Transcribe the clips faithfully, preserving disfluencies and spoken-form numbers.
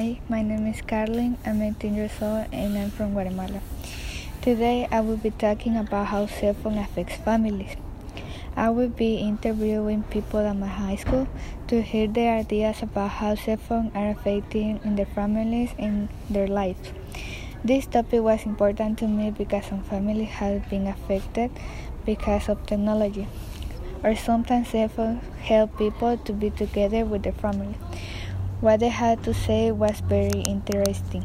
Hi, my name is Carlin. I'm eighteen years old and I'm from Guatemala. Today I will be talking about how cell phone affects families. I will be interviewing people at my high school to hear their ideas about how cell phones are affecting in their families and their lives. This topic was important to me because some families have been affected because of technology, or sometimes cell phones help people to be together with their family. What they had to say was very interesting.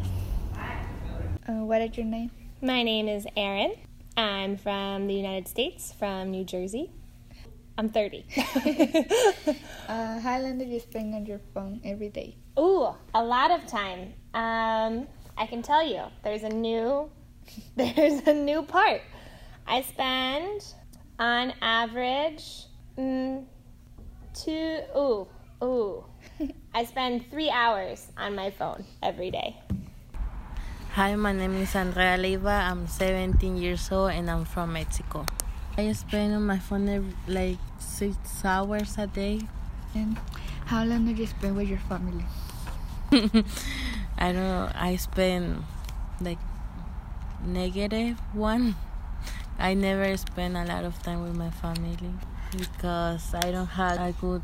Uh, what is your name? My name is Erin. I'm from the United States, from New Jersey. I'm thirty. uh, how long do you spend on your phone every day? Ooh, a lot of time. Um, I can tell you, there's a new, there's a new part. I spend, on average, mm, two. Ooh, ooh. I spend three hours on my phone every day. Hi, my name is Andrea Leiva. I'm seventeen years old and I'm from Mexico. I spend on my phone every, like six hours a day. And how long do you spend with your family? I don't know. I spend like negative one. I never spend a lot of time with my family because I don't have a good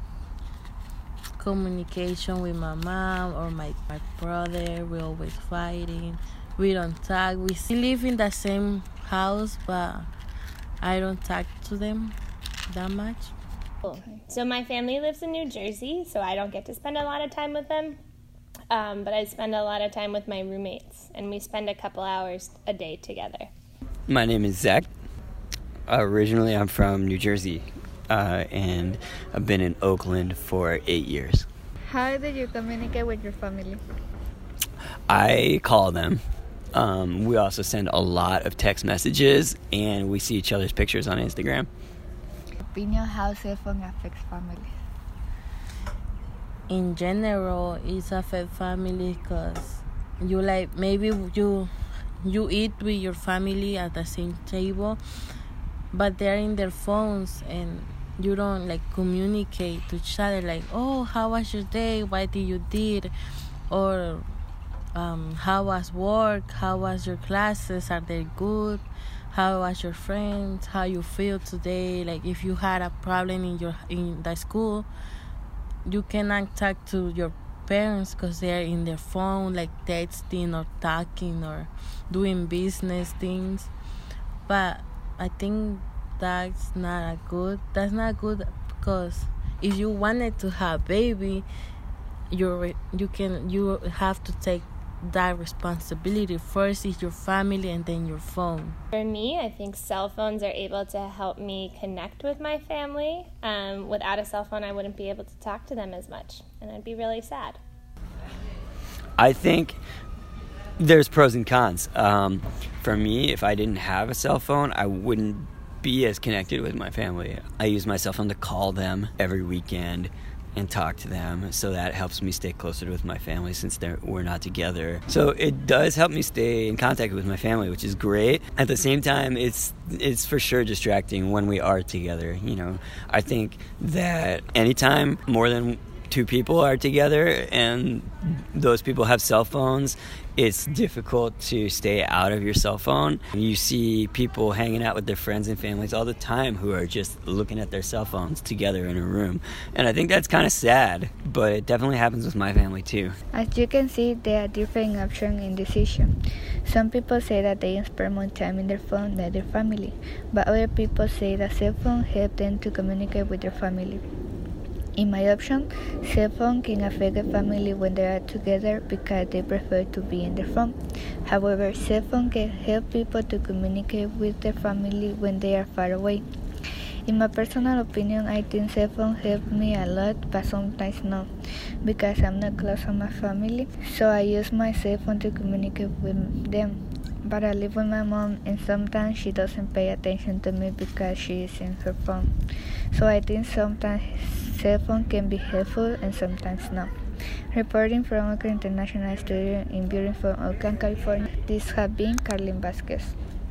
communication with my mom or my, my brother. We're always fighting. We don't talk. We still live in the same house, but I don't talk to them that much. Cool. So my family lives in New Jersey, so I don't get to spend a lot of time with them. Um, but I spend a lot of time with my roommates, and we spend a couple hours a day together. My name is Zach. Uh, originally, I'm from New Jersey. Uh, and I've been in Oakland for eight years. How do you communicate with your family? I call them. Um, we also send a lot of text messages, and we see each other's pictures on Instagram. Opinion how cell phone affects families? In general, it's affect family because you like maybe you you eat with your family at the same table, but they're in their phones and you don't like communicate to each other like, oh, how was your day? What did you did? Or um, how was work? How was your classes? Are they good? How was your friends? How you feel today? Like if you had a problem in your in the school, you cannot talk to your parents because they're in their phone, like texting or talking or doing business things. But I think that's not a good that's not good because if you wanted to have baby, you you can you have to take that responsibility. First is your family and then your phone. For me, I think cell phones are able to help me connect with my family. Um, without a cell phone, I wouldn't be able to talk to them as much, and I'd be really sad. I think there's pros and cons. Um, for me, if I didn't have a cell phone, I wouldn't be as connected with my family. I use my cell phone to call them every weekend and talk to them, so that helps me stay closer with my family since they're, we're not together. So it does help me stay in contact with my family, which is great. At the same time, it's it's for sure distracting when we are together. You know, I think that anytime more than two people are together and those people have cell phones, it's difficult to stay out of your cell phone. You see people hanging out with their friends and families all the time who are just looking at their cell phones together in a room. And I think that's kind of sad, but it definitely happens with my family too. As you can see, there are different options in this issue. Some people say that they spend more time in their phone than their family, but other people say that cell phone help them to communicate with their family. In my opinion, cell phone can affect a family when they are together because they prefer to be in their phone. However, cell phone can help people to communicate with their family when they are far away. In my personal opinion, I think cell phone help me a lot, but sometimes not, because I'm not close to my family, so I use my cell phone to communicate with them. But I live with my mom, and sometimes she doesn't pay attention to me because she is in her phone. So I think sometimes cell phone can be helpful and sometimes not. Reporting from Oakland International Studio in beautiful Oakland, California, this has been Carlin Vasquez.